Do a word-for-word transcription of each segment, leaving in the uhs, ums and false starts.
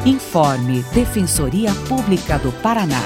Informe Defensoria Pública do Paraná.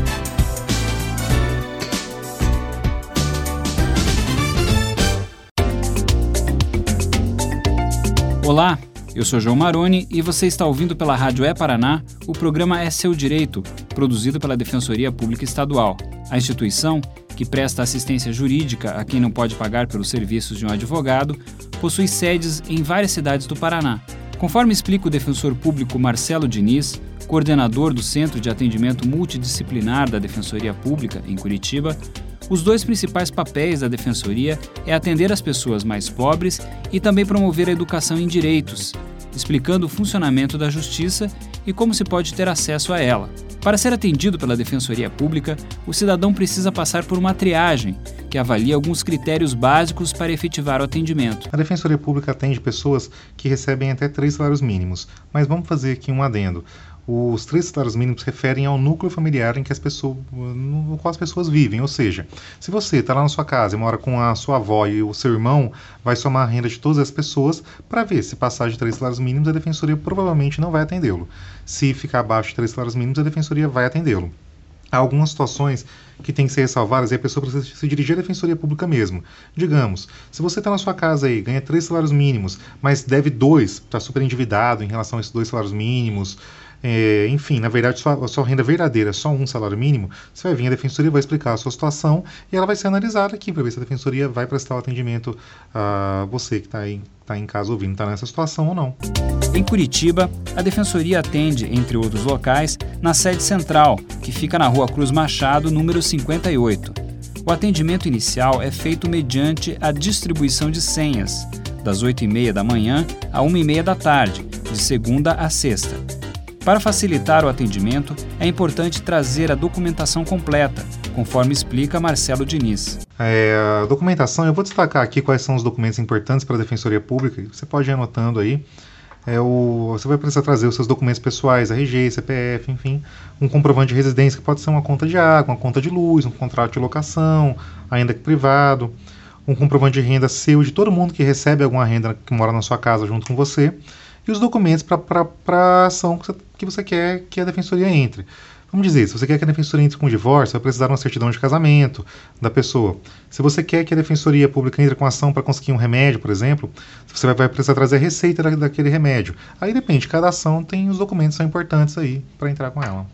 Olá, eu sou João Maroni e você está ouvindo pela Rádio É Paraná o programa É Seu Direito, produzido pela Defensoria Pública Estadual, a instituição que presta assistência jurídica a quem não pode pagar pelos serviços de um advogado, possui sedes em várias cidades do Paraná. Conforme explica o defensor público Marcelo Diniz, coordenador do Centro de Atendimento Multidisciplinar da Defensoria Pública, em Curitiba, os dois principais papéis da Defensoria é atender as pessoas mais pobres e também promover a educação em direitos, explicando o funcionamento da Justiça e como se pode ter acesso a ela. Para ser atendido pela Defensoria Pública, o cidadão precisa passar por uma triagem, que avalia alguns critérios básicos para efetivar o atendimento. A Defensoria Pública atende pessoas que recebem até três salários mínimos, mas vamos fazer aqui um adendo. Os três salários mínimos se referem ao núcleo familiar em que as pessoas, no qual as pessoas vivem. Ou seja, se você está lá na sua casa e mora com a sua avó e o seu irmão, vai somar a renda de todas as pessoas para ver se passar de três salários mínimos, a Defensoria provavelmente não vai atendê-lo. Se ficar abaixo de três salários mínimos, a Defensoria vai atendê-lo. Há algumas situações que têm que ser ressalvadas e a pessoa precisa se dirigir à Defensoria Pública mesmo. Digamos, se você está na sua casa aí, ganha três salários mínimos, mas deve dois, está super endividado em relação a esses dois salários mínimos, É, enfim, na verdade, sua, a sua renda verdadeira é só um salário mínimo, você vai vir, a Defensoria vai explicar a sua situação e ela vai ser analisada aqui para ver se a Defensoria vai prestar o atendimento a você que está aí, tá em casa ouvindo, está nessa situação ou não. Em Curitiba, a Defensoria atende, entre outros locais, na sede central, que fica na Rua Cruz Machado, número cinquenta e oito. O atendimento inicial é feito mediante a distribuição de senhas, das oito e meia da manhã a uma e meia da tarde, de segunda a sexta. Para facilitar o atendimento, é importante trazer a documentação completa, conforme explica Marcelo Diniz. É, a documentação, eu vou destacar aqui quais são os documentos importantes para a Defensoria Pública, você pode ir anotando aí. É o, você vai precisar trazer os seus documentos pessoais, R G, C P F, enfim, um comprovante de residência, que pode ser uma conta de água, uma conta de luz, um contrato de locação, ainda que privado, um comprovante de renda seu, de todo mundo que recebe alguma renda que mora na sua casa junto com você, e os documentos para a ação que você, que você quer que a Defensoria entre. Vamos dizer, se você quer que a Defensoria entre com divórcio, vai precisar de uma certidão de casamento da pessoa. Se você quer que a Defensoria Pública entre com ação para conseguir um remédio, por exemplo, você vai, vai precisar trazer a receita da, daquele remédio. Aí depende, cada ação tem os documentos que são importantes aí para entrar com ela.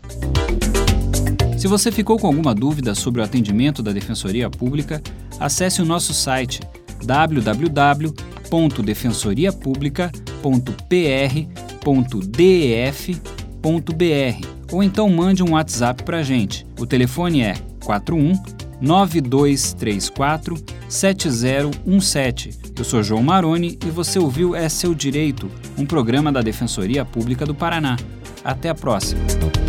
Se você ficou com alguma dúvida sobre o atendimento da Defensoria Pública, acesse o nosso site w w w ponto defensoria publica ponto p r ponto d e f ponto b r ou então mande um WhatsApp para a gente. O telefone é quatro um nove dois três quatro sete zero um sete. Eu sou João Maroni e você ouviu É Seu Direito, um programa da Defensoria Pública do Paraná. Até a próxima.